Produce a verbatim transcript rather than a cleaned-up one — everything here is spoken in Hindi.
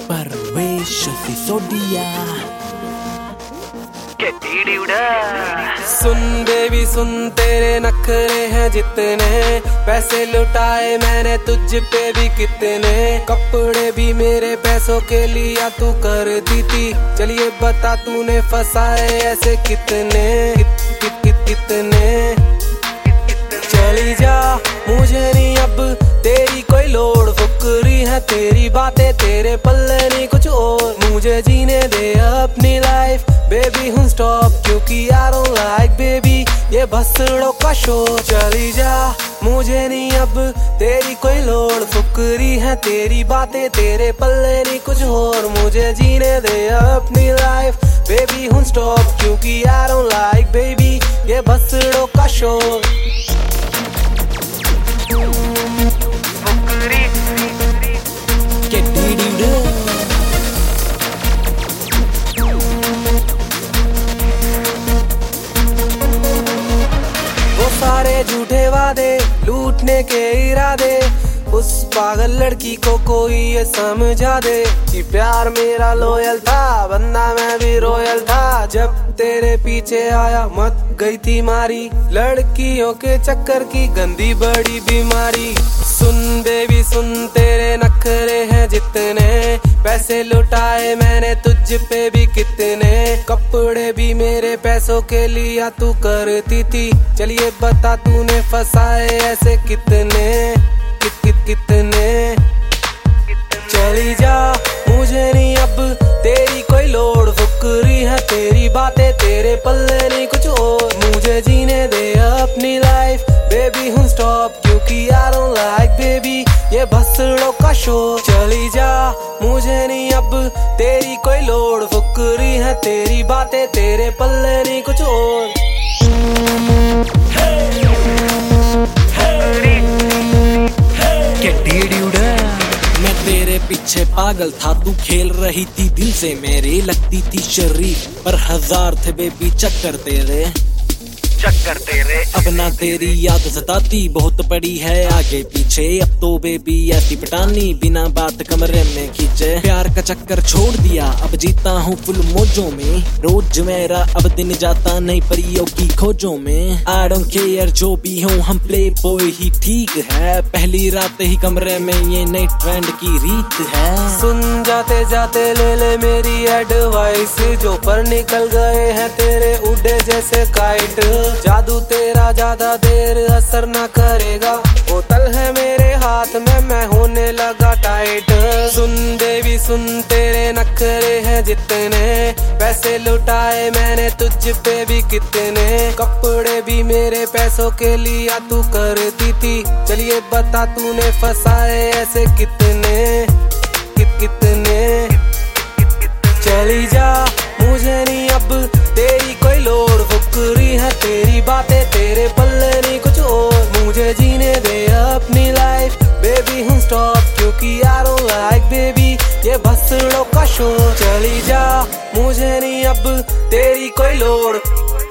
परवेश सिसोदिया सुन बेबी सुन, तेरे नखरे हैं जितने, पैसे लुटाए मैंने तुझ पे भी कितने, कपड़े भी मेरे पैसों के लिया तू करती थी। चलिए बता तूने फंसाए ऐसे कितने कित, कित, कित, कितने। चली जा मुझे नहीं अब तेरी कोई लोड़, फुकरी है तेरी बातें, तेरे पल्ले नहीं कुछ और। मुझे जीने दे अपनी लाइफ बेबी हूँ स्टॉप, क्योंकि I don't like बेबी ये भसड़ों का शोर। चली जा मुझे नहीं अब तेरी कोई लोड़, फुकरी है तेरी बातें, तेरे पल्ले नहीं कुछ और। मुझे जीने दे अपनी लाइफ बेबी हूँ स्टॉप, क्योंकि I don't like बेबी ये भसड़ों का शोर। सारे झूठे वादे लूटने के इरादे, उस पागल लड़की को कोई ये समझा दे कि प्यार मेरा लोयल था, बंदा मैं भी रोयल था। जब तेरे पीछे आया मत गई थी मारी, लड़कियों के चक्कर की गंदी बड़ी बीमारी। सुन बेबी सुन, तेरे नखरे हैं जितने, पैसे लुटाए मैंने तुझ पे भी कितने, कपड़े भी मेरे पैसों के लिया तू करती थी। चलिए बता तूने फंसाए ऐसे कितने कित कित कितने। चली जा मुझे नहीं अब तेरी कोई लोड़, फुकरी है तेरी बातें, तेरे पल्ले नहीं कुछ और। मुझे जीने दे अपनी लाइफ बेबी हूँ स्टॉप, क्योंकि I don't like बेबी ये भसड़ों का शोर। चली जा मुझे नहीं अब तेरी कोई लोड़, फुकरी है तेरी बातें, तेरे पल्ले नहीं कुछ और। मैं तेरे पीछे पागल था, तू खेल रही थी दिल से मेरे, लगती थी शरीफ पर हजार थे बेबी चक्कर तेरे चक्कर तेरे। अब ना तेरी याद सताती, बहुत पड़ी है आगे पीछे, अब तो बेबी ऐसी पटानी बिना बात कमरे में खींचे। प्यार का चक्कर छोड़ दिया, अब जीता हूँ फुल मौजों में, रोज मेरा अब दिन जाता नहीं परियों की खोजों में। I don't care जो भी हूँ, हम प्ले बॉय ही ठीक है, पहली रात ही कमरे में ये नई ट्रेंड की रीत है। सुन जाते जाते ले ले मेरी एडवाइस, जो पर निकल गए हैं तेरे उड़े जैसे काइट। जादू तेरा ज्यादा देर असर ना करेगा, बोतल है मेरे हाथ में मैं होने लगा टाइट। सुन बेबी सुन, तेरे नखरे हैं जितने, पैसे लुटाए मैंने तुझ पे भी कितने, कपड़े भी मेरे पैसों के लिया तू करती थी। चलिए बता तूने फंसाए ऐसे कितने कित कितने। चली जा मुझे नहीं अब तेरी कोई लोड़, फुकरी है तेरी बातें, तेरे पल्ले नहीं कुछ और। मुझे जीने दे अपनी लाइफ बेबी हूँ स्टॉप, क्योंकि I don't like बेबी ये भसड़ों का शोर। चली जा मुझे नहीं अब तेरी कोई लोड़।